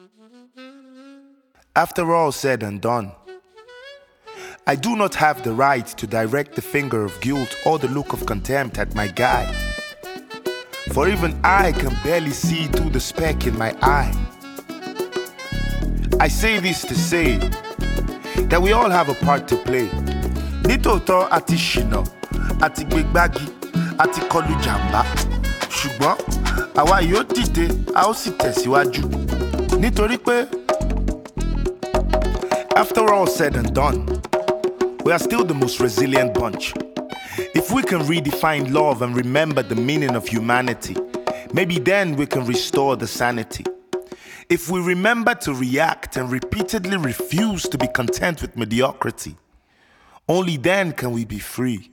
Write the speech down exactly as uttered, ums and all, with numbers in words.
After all said and done, I do not have the right to direct the finger of guilt or the look of contempt at my guy. For even I can barely see through the speck in my eye. I say this to say that we all have a part to play. Nítòótọ́ àti ṣìnà, àti gbégbági, àti kọlù jàmbá. Ṣùgbọ́n àwa yóò dìde, a ó sì tẹ̀síwájú. Nítorí pé, after all said and done, we are still the most resilient bunch. If we can redefine love and remember the meaning of humanity, maybe then we can restore the sanity. If we remember to react and repeatedly refuse to be content with mediocrity, only then can we be free.